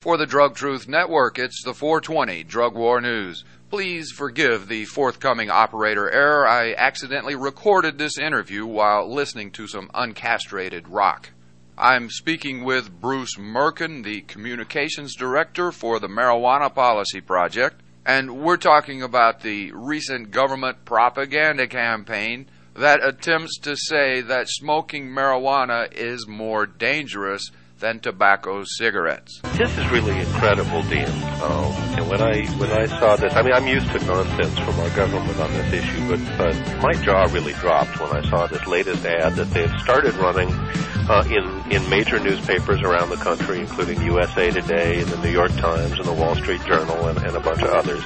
For the Drug Truth Network, it's the 420 Drug War News. Please forgive the forthcoming operator error. I accidentally recorded this interview while listening to some uncastrated rock. I'm speaking with Bruce Merkin, the Communications Director for the Marijuana Policy Project, and we're talking about the recent government propaganda campaign that attempts to say that smoking marijuana is more dangerous than tobacco cigarettes. This is really incredible, Dean. And when I saw this, I mean, I'm used to nonsense from our government on this issue, but my jaw really dropped when I saw this latest ad that they've started running in major newspapers around the country, including USA Today and the New York Times and the Wall Street Journal and a bunch of others.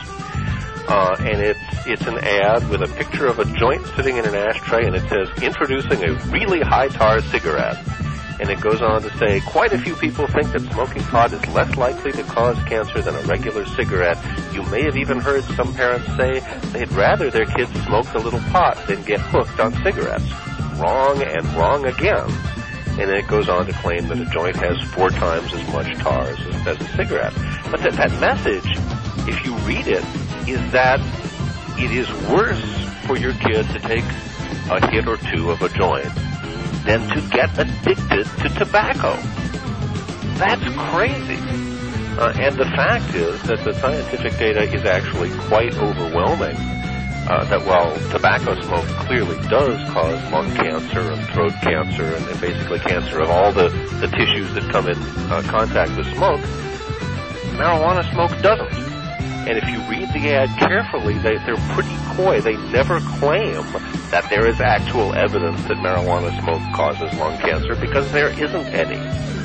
And it's an ad with a picture of a joint sitting in an ashtray, and it says, "Introducing a really high tar cigarette." And it goes on to say, quite a few people think that smoking pot is less likely to cause cancer than a regular cigarette. You may have even heard some parents say they'd rather their kids smoke the little pot than get hooked on cigarettes. Wrong and wrong again. And then it goes on to claim that a joint has 4 times as much tar as a cigarette. But that message, if you read it, is that it is worse for your kid to take a hit or two of a joint than to get addicted to tobacco. That's crazy. And the fact is that the scientific data is actually quite overwhelming. That while tobacco smoke clearly does cause lung cancer and throat cancer and basically cancer of all the tissues that come in contact with smoke, marijuana smoke doesn't. And if you read the ad carefully, they're pretty coy. They never claim that there is actual evidence that marijuana smoke causes lung cancer because there isn't any.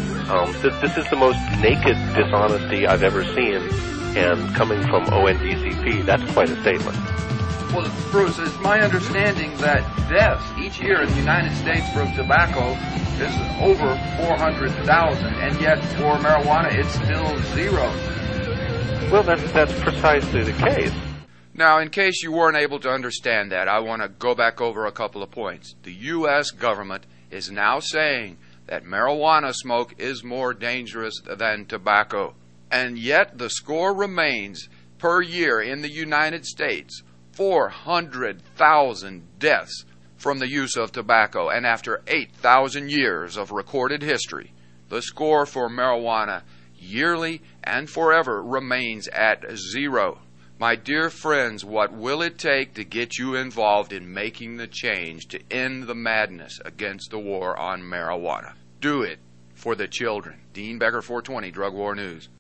This is the most naked dishonesty I've ever seen, and coming from ONDCP, that's quite a statement. Well, Bruce, it's my understanding that deaths each year in the United States from tobacco is over 400,000, and yet for marijuana it's still 0. Well, that's precisely the case. Now, in case you weren't able to understand that, I want to go back over a couple of points. The U.S. government is now saying that marijuana smoke is more dangerous than tobacco. And yet the score remains, per year in the United States, 400,000 deaths from the use of tobacco. And after 8,000 years of recorded history, the score for marijuana yearly and forever remains at 0. My dear friends, what will it take to get you involved in making the change to end the madness against the war on marijuana? Do it for the children. Dean Becker, 420, Drug War News.